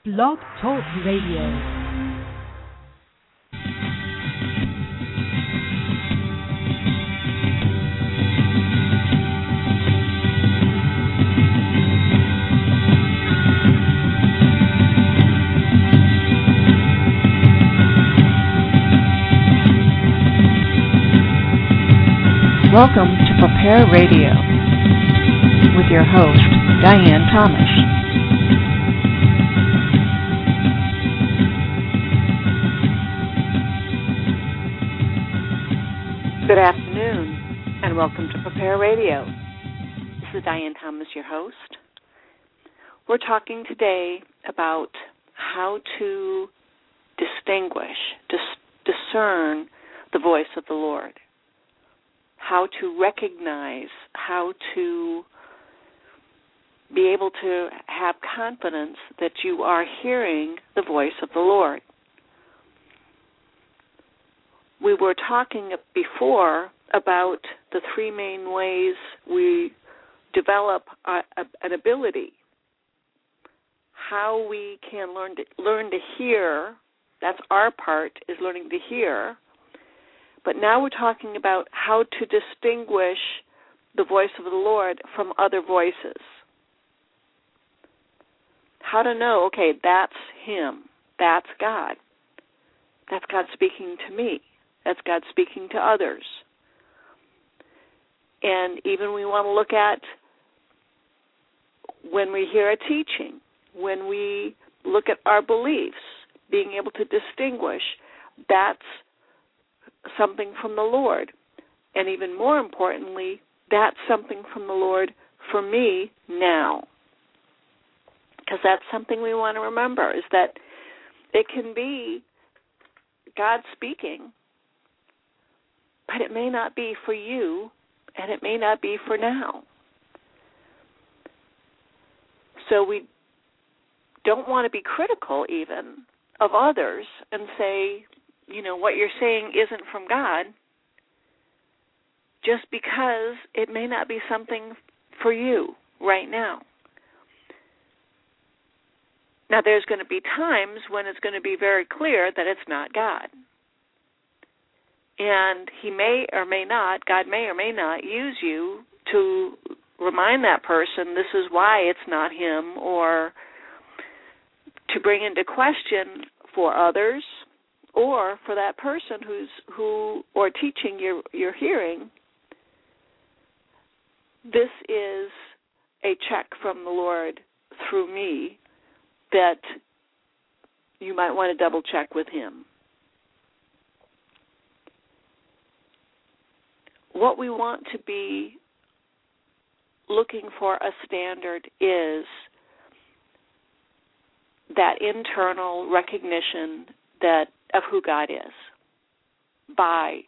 Blog Talk Radio. Welcome to Prepare Radio with your host, Diane Thomas. Good afternoon, and welcome to Prepare Radio. This is Diane Thomas, your host. We're talking today about how to distinguish, discern the voice of the Lord. How to recognize, how to be able to have confidence that you are hearing the voice of the Lord. We were talking before about the three main ways we develop an ability. How we can learn to hear, that's our part, is learning to hear. But now we're talking about how to distinguish the voice of the Lord from other voices. How to know, okay, that's Him. That's God. That's God speaking to me. That's God speaking to others. And even we want to look at when we hear a teaching, when we look at our beliefs, being able to distinguish, that's something from the Lord. And even more importantly, that's something from the Lord for me now. Because that's something we want to remember, is that it can be God speaking, but it may not be for you, and it may not be for now. So we don't want to be critical even of others and say, you know, what you're saying isn't from God, just because it may not be something for you right now. Now, there's going to be times when it's going to be very clear that it's not God. And He may or may not, God may or may not use you to remind that person this is why it's not Him, or to bring into question for others, or for that person or teaching you're hearing, this is a check from the Lord through me that you might want to double check with Him. What we want to be looking for a standard is that internal recognition of who God is, by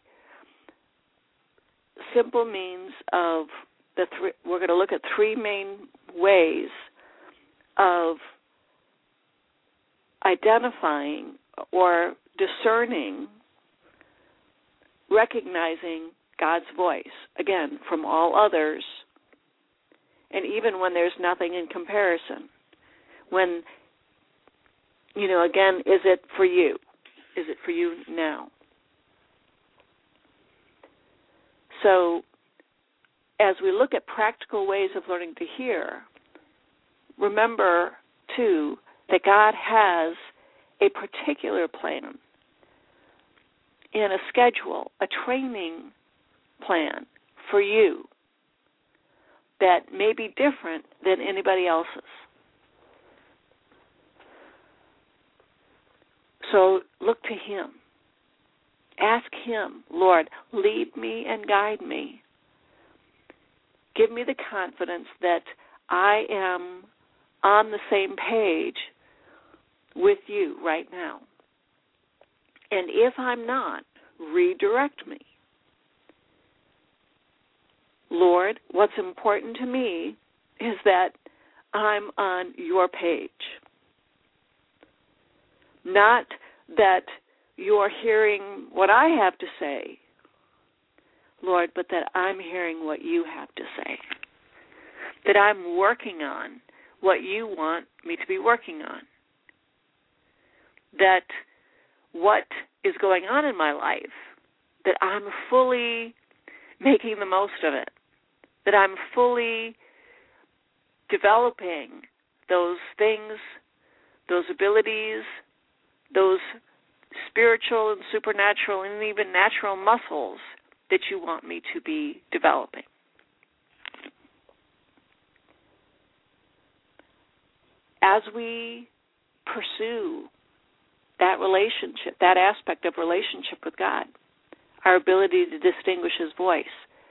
simple means of we're going to look at three main ways of identifying or discerning, recognizing God's voice, again, from all others, and even when there's nothing in comparison. When, again, is it for you? Is it for you now? So, as we look at practical ways of learning to hear, remember, too, that God has a particular plan and a schedule, a training plan for you that may be different than anybody else's. So look to Him. Ask Him, Lord, lead me and guide me. Give me the confidence that I am on the same page with you right now. And if I'm not, redirect me. Lord, what's important to me is that I'm on your page. Not that you're hearing what I have to say, Lord, but that I'm hearing what you have to say. That I'm working on what you want me to be working on. that what is going on in my life, that I'm fully making the most of it, that I'm fully developing those things, those abilities, those spiritual and supernatural and even natural muscles that you want me to be developing. As we pursue that relationship, that aspect of relationship with God, our ability to distinguish His voice,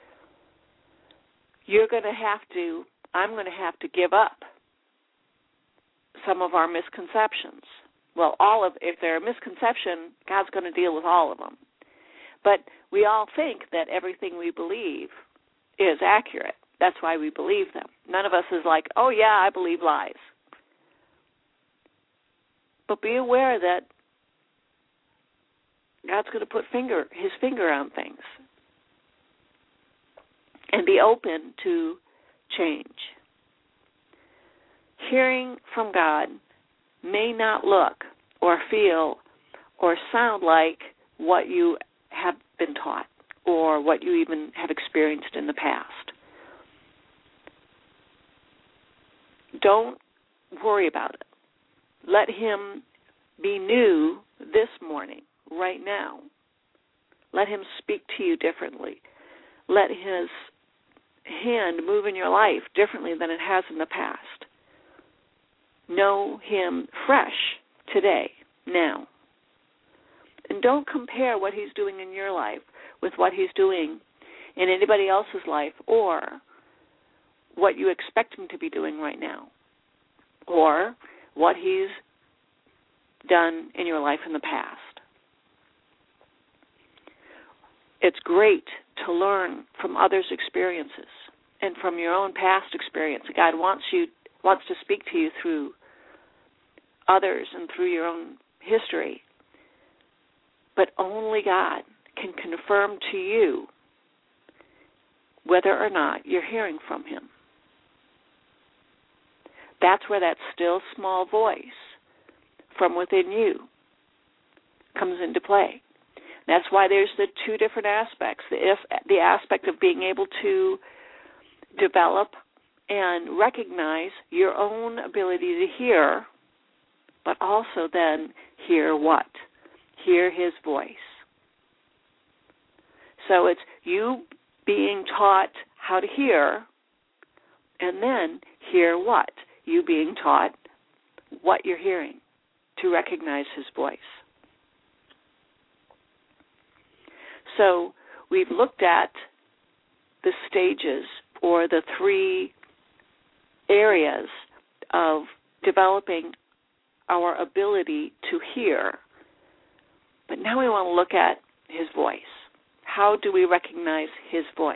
I'm going to have to give up some of our misconceptions. Well, if they're a misconception, God's going to deal with all of them. But we all think that everything we believe is accurate. That's why we believe them. None of us is like, oh yeah, I believe lies. But be aware that God's going to put His finger on things. And be open to change. Hearing from God may not look or feel or sound like what you have been taught or what you even have experienced in the past. Don't worry about it. Let Him be new this morning, right now. Let Him speak to you differently. Let His hand move in your life differently than it has in the past. Know Him fresh today, now. And don't compare what He's doing in your life with what He's doing in anybody else's life or what you expect Him to be doing right now or what He's done in your life in the past. It's great to learn from others' experiences and from your own past experience. God wants to speak to you through others and through your own history. But only God can confirm to you whether or not you're hearing from Him. That's where that still small voice from within you comes into play. That's why there's the two different aspects. The aspect of being able to develop and recognize your own ability to hear, but also then hear what? Hear His voice. So it's you being taught how to hear, and then hear what? You being taught what you're hearing to recognize His voice. So we've looked at the stages or the three areas of developing our ability to hear. But now we want to look at His voice. How do we recognize His voice?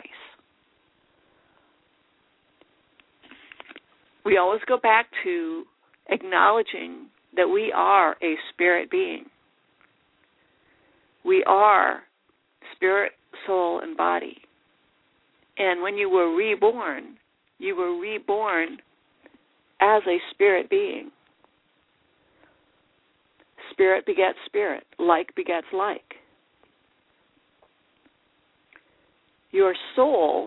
We always go back to acknowledging that we are a spirit being. We are spirit, soul, and body. And when you were reborn as a spirit being. Spirit begets spirit. Like begets like. Your soul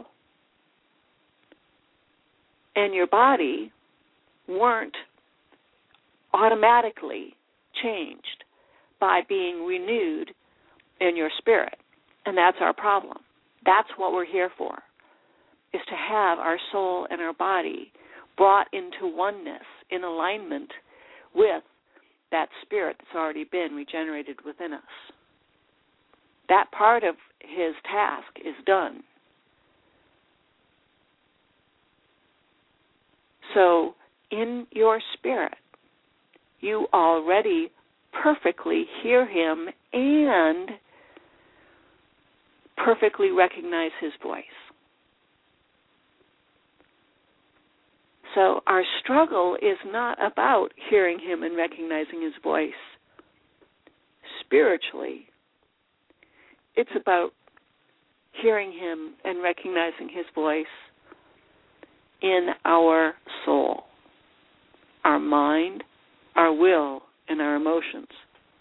and your body weren't automatically changed by being renewed in your spirit. And that's our problem. That's what we're here for, is to have our soul and our body brought into oneness, in alignment with that spirit that's already been regenerated within us. That part of His task is done. So, in your spirit, you already perfectly hear Him and perfectly recognize His voice. So our struggle is not about hearing Him and recognizing His voice spiritually. It's about hearing Him and recognizing His voice in our soul, our mind, our will, and our emotions.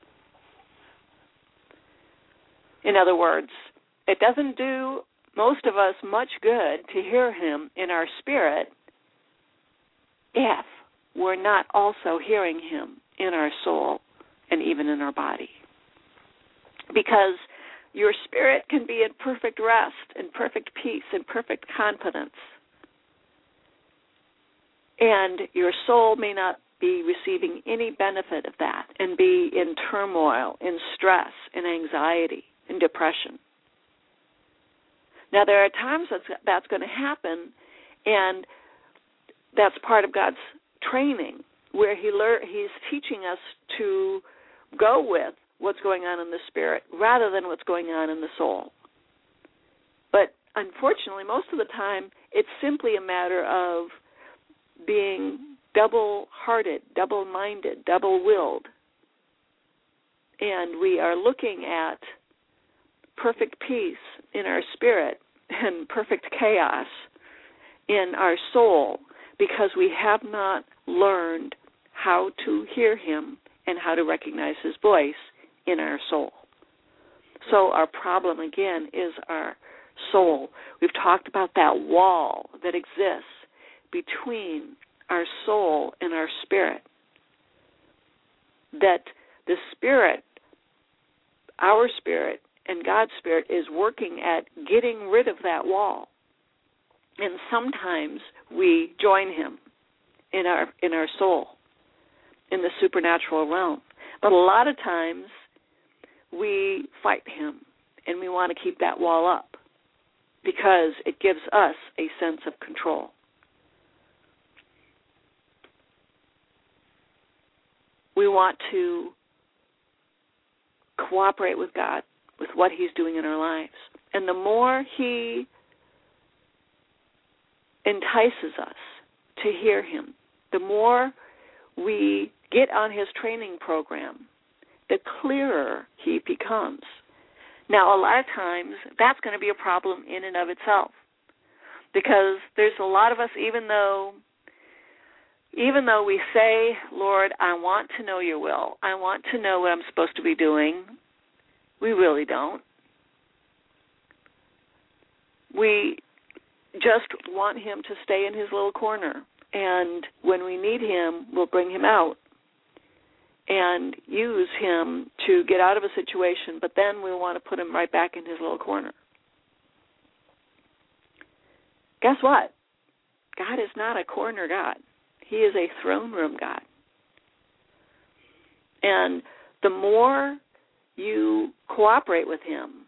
In other words, it doesn't do most of us much good to hear him in our spirit if we're not also hearing him in our soul and even in our body. Because your spirit can be in perfect rest and perfect peace and perfect confidence, and your soul may not be receiving any benefit of that and be in turmoil, in stress, in anxiety, in depression. Now, there are times that's going to happen, and that's part of God's training, where he's teaching us to go with what's going on in the spirit rather than what's going on in the soul. But unfortunately, most of the time, it's simply a matter of being double-hearted, double-minded, double-willed. And we are looking at perfect peace in our spirit and perfect chaos in our soul because we have not learned how to hear him and how to recognize his voice in our soul. So our problem, again, is our soul. We've talked about that wall that exists between our soul and our spirit. That the spirit, our spirit, and God's spirit is working at getting rid of that wall. And sometimes we join him in our soul, in the supernatural realm. But a lot of times we fight him, and we want to keep that wall up because it gives us a sense of control. We want to cooperate with God, with what he's doing in our lives. And the more he entices us to hear him, the more we get on his training program, the clearer he becomes. Now, a lot of times, that's going to be a problem in and of itself, because there's a lot of us, even though we say, Lord, I want to know your will, I want to know what I'm supposed to be doing, we really don't. We just want him to stay in his little corner, and when we need him, we'll bring him out and use him to get out of a situation, but then we want to put him right back in his little corner. Guess what? God is not a corner God. He is a throne room God. And the more you cooperate with him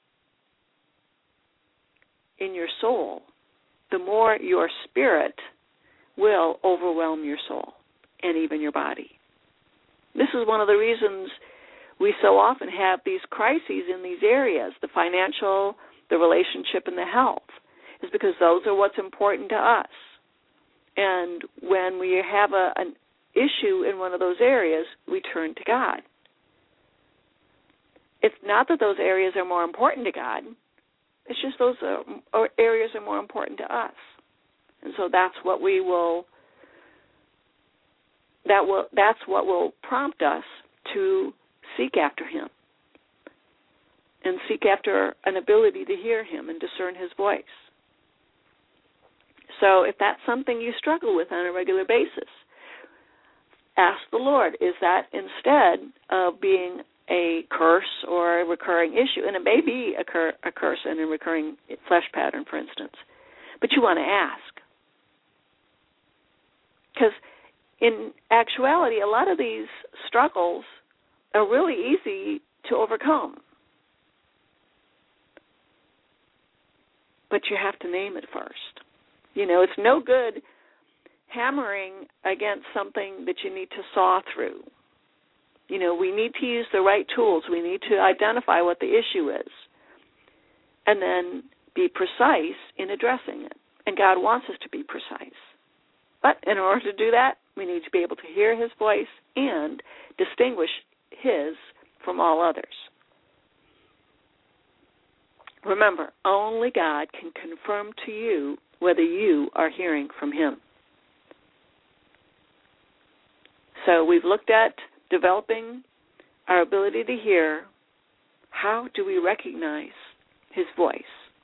in your soul, the more your spirit will overwhelm your soul and even your body. This is one of the reasons we so often have these crises in these areas, the financial, the relationship, and the health, is because those are what's important to us. And when we have an issue in one of those areas, we turn to God. It's not that those areas are more important to God. It's just those areas are more important to us. And so that's what that's what will prompt us to seek after him and seek after an ability to hear him and discern his voice. So if that's something you struggle with on a regular basis, ask the Lord, is that instead of being a curse or a recurring issue, and it may be a curse and a recurring flesh pattern, for instance, but you want to ask. Because in actuality, a lot of these struggles are really easy to overcome. But you have to name it first. You know, it's no good hammering against something that you need to saw through. You know, we need to use the right tools. We need to identify what the issue is and then be precise in addressing it. And God wants us to be precise. But in order to do that, we need to be able to hear his voice and distinguish his from all others. Remember, only God can confirm to you whether you are hearing from him. So we've looked at developing our ability to hear how do we recognize his voice?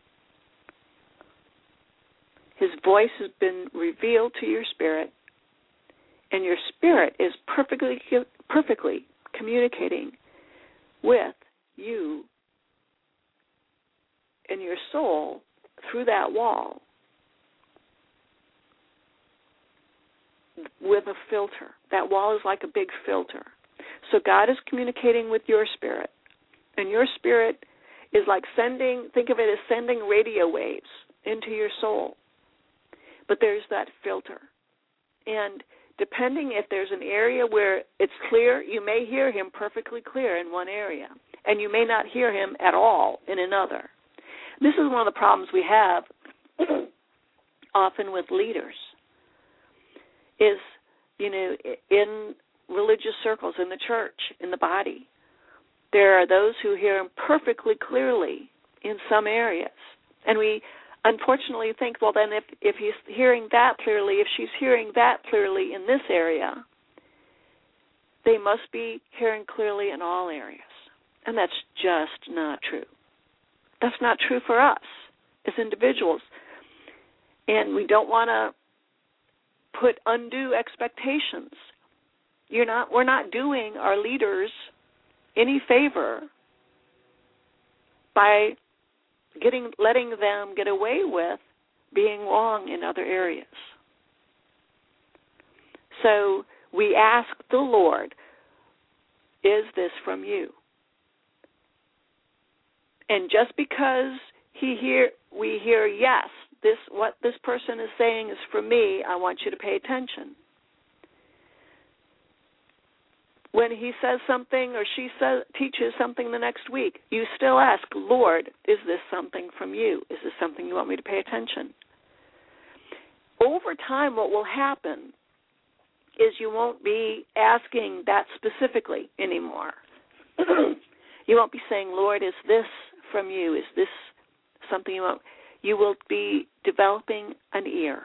His voice has been revealed to your spirit, and your spirit is perfectly communicating with you and your soul through that wall with a filter. That wall is like a big filter. So God is communicating with your spirit, and your spirit is like think of it as sending radio waves into your soul. But there's that filter. And depending if there's an area where it's clear, you may hear him perfectly clear in one area, and you may not hear him at all in another. This is one of the problems we have often with leaders is, in religious circles, in the church, in the body, there are those who hear him perfectly clearly in some areas. And we unfortunately think, well, then if he's hearing that clearly, if she's hearing that clearly in this area, they must be hearing clearly in all areas. And that's just not true. That's not true for us as individuals. And we don't want to put undue expectations. We're not doing our leaders any favor by letting them get away with being wrong in other areas. So we ask the Lord, is this from you? And just because we hear, yes, what this person is saying is from me, I want you to pay attention. When he says something or she teaches something the next week, you still ask, Lord, is this something from you? Is this something you want me to pay attention? Over time, what will happen is you won't be asking that specifically anymore. You won't be saying, Lord, is this from you? Is this something you want? You will be developing an ear.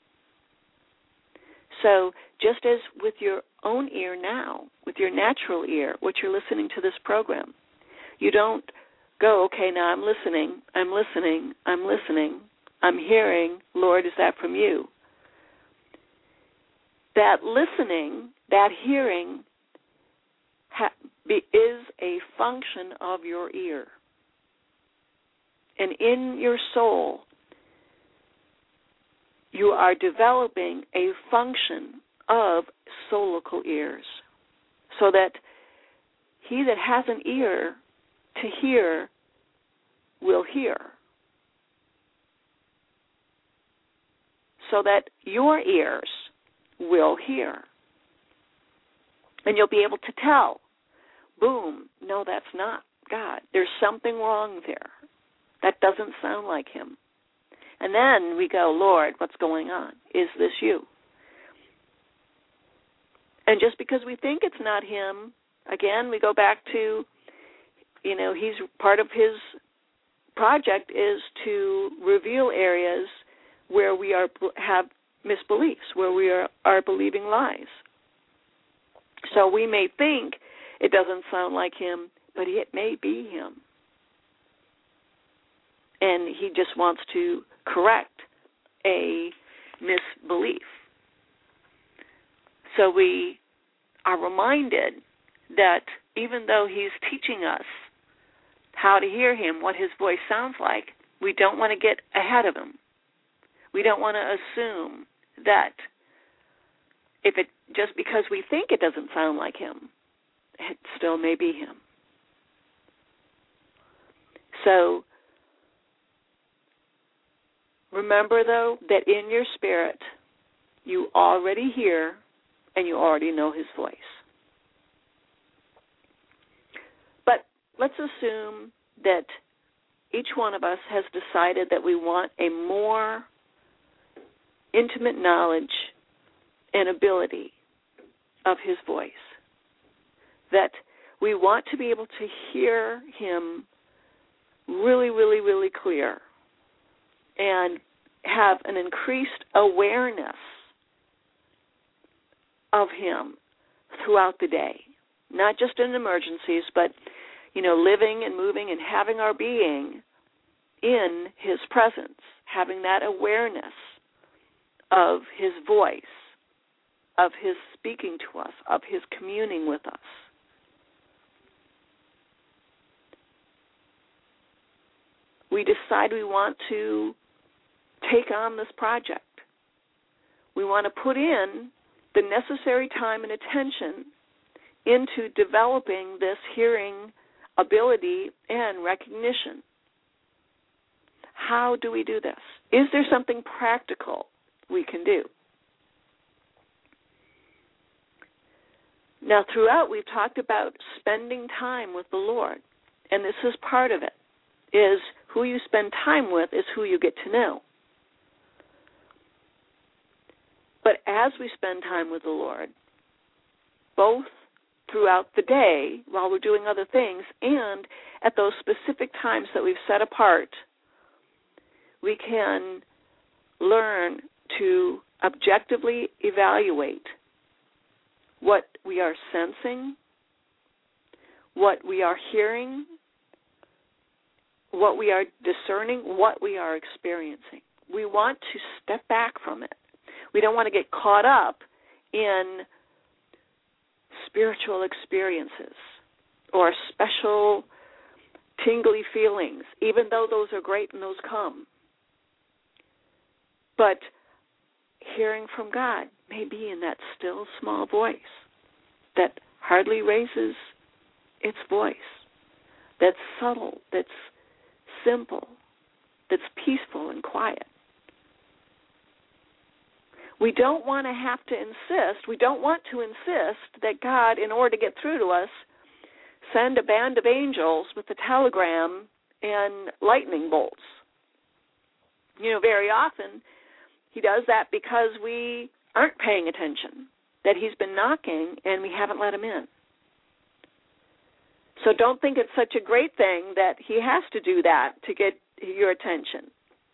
So just as with your own ear now, with your natural ear, what you're listening to this program, you don't go, okay, now I'm listening, I'm hearing, Lord, is that from you? That listening, that hearing is a function of your ear. And in your soul, you are developing a function of solical ears, so that he that has an ear to hear will hear. So that your ears will hear. And you'll be able to tell, boom, no, that's not God. There's something wrong there. That doesn't sound like him. And then we go, Lord, what's going on? Is this you? And just because we think it's not him, again, we go back to, he's part of his project is to reveal areas where we have misbeliefs, where we are believing lies. So we may think it doesn't sound like him, but it may be him. And he just wants to correct a misbelief. So we are reminded that even though he's teaching us how to hear him, what his voice sounds like, we don't want to get ahead of him. We don't want to assume that just because we think it doesn't sound like him, it still may be him. So remember, though, that in your spirit, you already hear and you already know his voice. But let's assume that each one of us has decided that we want a more intimate knowledge and ability of his voice, that we want to be able to hear him really, really, really clear and have an increased awareness of him throughout the day, not just in emergencies, but, living and moving and having our being in His presence, having that awareness of His voice, of His speaking to us, of His communing with us. We decide we want to take on this project. We want to put in the necessary time and attention into developing this hearing ability and recognition. How do we do this? Is there something practical we can do? Now, throughout, we've talked about spending time with the Lord, and this is part of it, is who you spend time with is who you get to know. But as we spend time with the Lord, both throughout the day while we're doing other things and at those specific times that we've set apart, we can learn to objectively evaluate what we are sensing, what we are hearing, what we are discerning, what we are experiencing. We want to step back from it. We don't want to get caught up in spiritual experiences or special tingly feelings, even though those are great and those come. But hearing from God may be in that still small voice that hardly raises its voice, that's subtle, that's simple, that's peaceful and quiet. We don't want to have to insist, we don't want to insist that God, in order to get through to us, send a band of angels with a telegram and lightning bolts. Very often He does that because we aren't paying attention, that He's been knocking and we haven't let Him in. So don't think it's such a great thing that He has to do that to get your attention.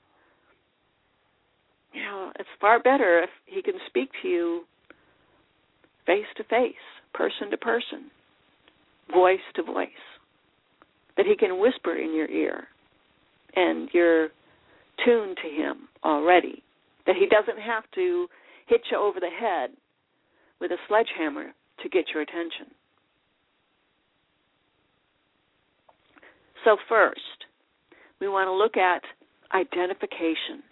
It's far better if He can speak to you face to face, person to person, voice to voice, that He can whisper in your ear and you're tuned to Him already, that He doesn't have to hit you over the head with a sledgehammer to get your attention. So first, we want to look at identification.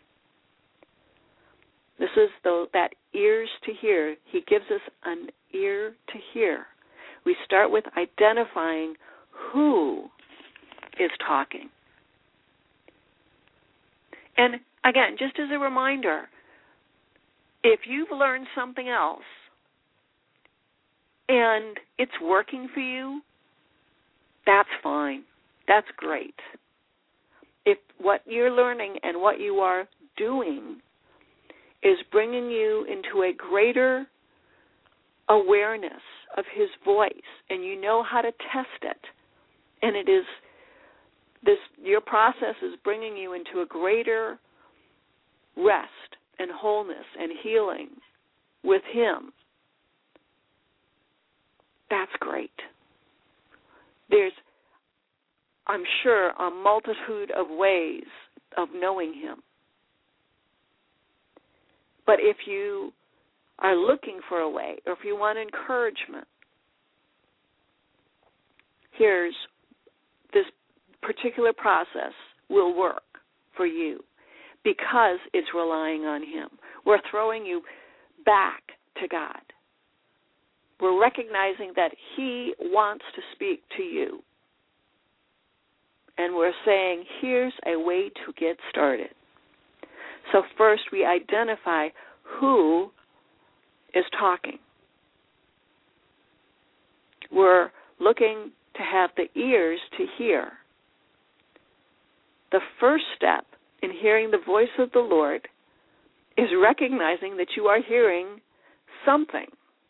This is that ears to hear. He gives us an ear to hear. We start with identifying who is talking. And again, just as a reminder, if you've learned something else and it's working for you, that's fine. That's great. If what you're learning and what you are doing is bringing you into a greater awareness of His voice, and you know how to test it, and it is your process is bringing you into a greater rest and wholeness and healing with Him, that's great. There's, I'm sure, a multitude of ways of knowing Him. But if you are looking for a way, or if you want encouragement, here's this particular process will work for you because it's relying on Him. We're throwing you back to God. We're recognizing that He wants to speak to you. And we're saying, here's a way to get started. So first we identify who is talking. We're looking to have the ears to hear. The first step in hearing the voice of the Lord is recognizing that you are hearing something.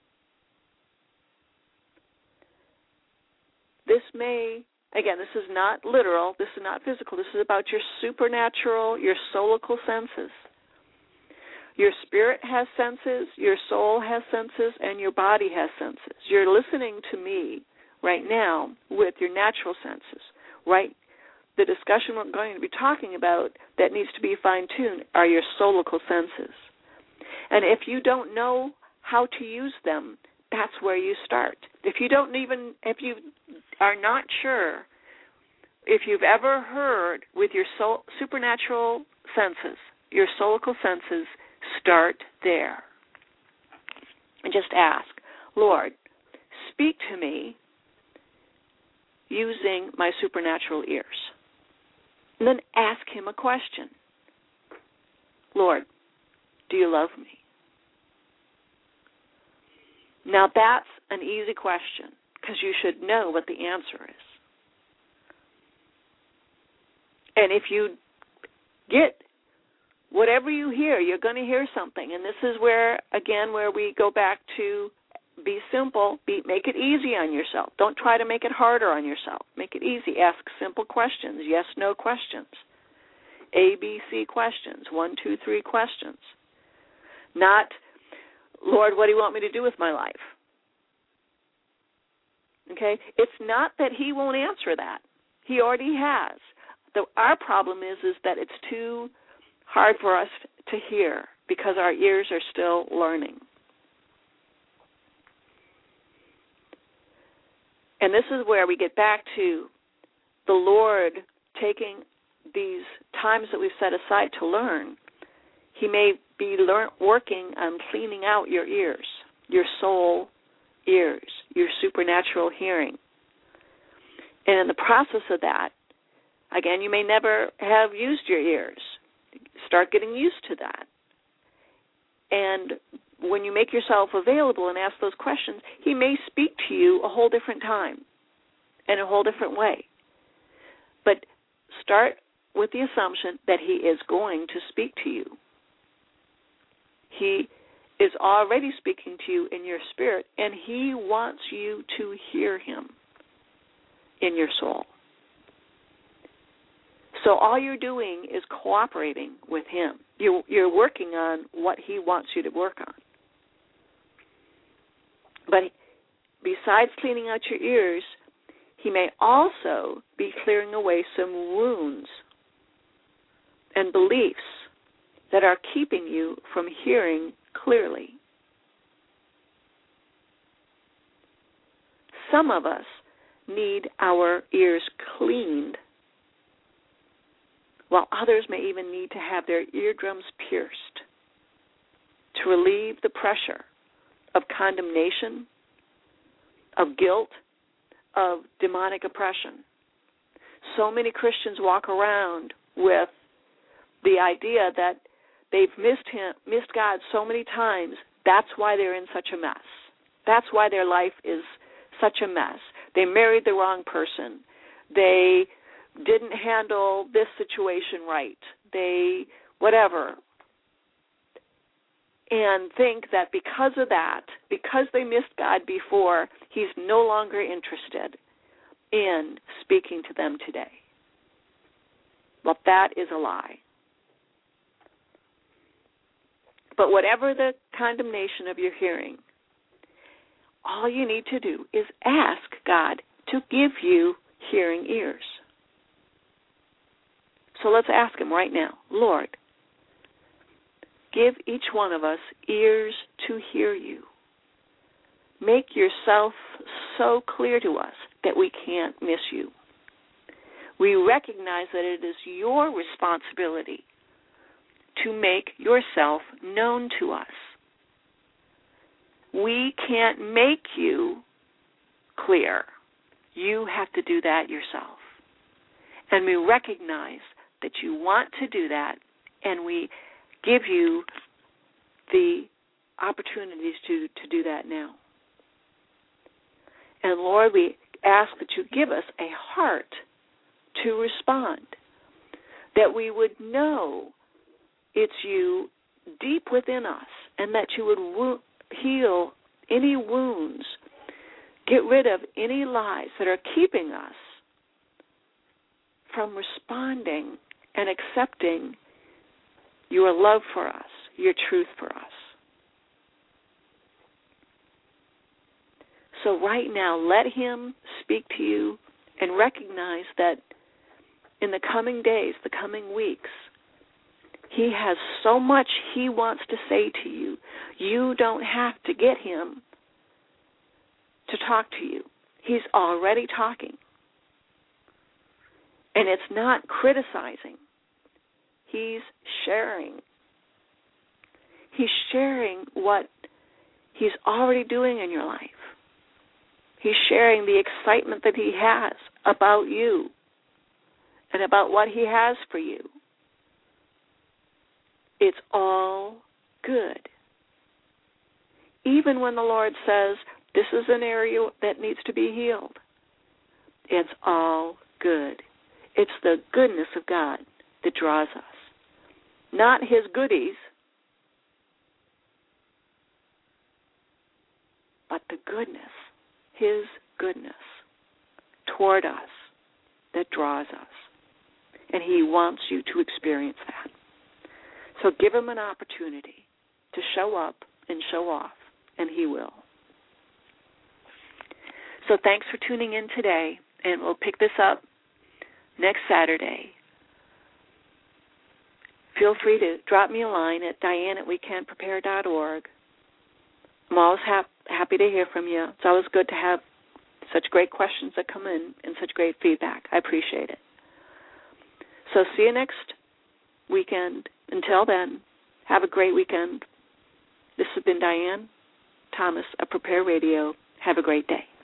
This may, again, this is not literal, this is not physical, this is about your supernatural, your soulical senses. Your spirit has senses, your soul has senses, and your body has senses. You're listening to me right now with your natural senses, right? The discussion we're going to be talking about that needs to be fine-tuned are your solical senses. And if you don't know how to use them, that's where you start. If you are not sure, if you've ever heard with your supernatural senses, your solical senses, start there. And just ask, Lord, speak to me using my supernatural ears. And then ask him a question. Lord, do you love me? Now that's an easy question because you should know what the answer is. And if you get whatever you hear, you're going to hear something. And this is where, again, where we go back to be simple, make it easy on yourself. Don't try to make it harder on yourself. Make it easy. Ask simple questions, yes, no questions. A, B, C questions, 1, 2, 3 questions. Not, Lord, what do you want me to do with my life? Okay? It's not that he won't answer that. He already has. Our problem is that it's too hard for us to hear because our ears are still learning. And this is where we get back to the Lord taking these times that we've set aside to learn. He may be working on cleaning out your ears, your soul ears, your supernatural hearing. And in the process of that, again, you may never have used your ears. Start getting used to that. And when you make yourself available and ask those questions, he may speak to you a whole different time in a whole different way. But start with the assumption that he is going to speak to you. He is already speaking to you in your spirit, and he wants you to hear him in your soul. So all you're doing is cooperating with him. You're working on what he wants you to work on. But besides cleaning out your ears, he may also be clearing away some wounds and beliefs that are keeping you from hearing clearly. Some of us need our ears cleaned, while others may even need to have their eardrums pierced to relieve the pressure of condemnation, of guilt, of demonic oppression. So many Christians walk around with the idea that they've missed God so many times, that's why they're in such a mess. That's why their life is such a mess. They married the wrong person. They didn't handle this situation right. They, whatever. And think that because of that, because they missed God before, he's no longer interested in speaking to them today. Well, that is a lie. But whatever the condemnation of your hearing, all you need to do is ask God to give you hearing ears. So let's ask him right now, Lord, give each one of us ears to hear you. Make yourself so clear to us that we can't miss you. We recognize that it is your responsibility to make yourself known to us. We can't make you clear. You have to do that yourself. And we recognize that you want to do that, and we give you the opportunities to do that now. And Lord, we ask that you give us a heart to respond, that we would know it's you deep within us, and that you would heal any wounds, get rid of any lies that are keeping us from responding and accepting your love for us, your truth for us. So right now, let him speak to you and recognize that in the coming days, the coming weeks, he has so much he wants to say to you. You don't have to get him to talk to you. He's already talking. And it's not criticizing. He's sharing. He's sharing what he's already doing in your life. He's sharing the excitement that he has about you and about what he has for you. It's all good. Even when the Lord says, this is an area that needs to be healed, it's all good. It's the goodness of God that draws us, not his goodies, but the goodness, his goodness toward us that draws us. And he wants you to experience that. So give him an opportunity to show up and show off, and he will. So thanks for tuning in today, and we'll pick this up next Saturday. Feel free to drop me a line at diane@wecanprepare.org. I'm always happy to hear from you. It's always good to have such great questions that come in and such great feedback. I appreciate it. So see you next weekend. Until then, have a great weekend. This has been Diane Thomas of Prepare Radio. Have a great day.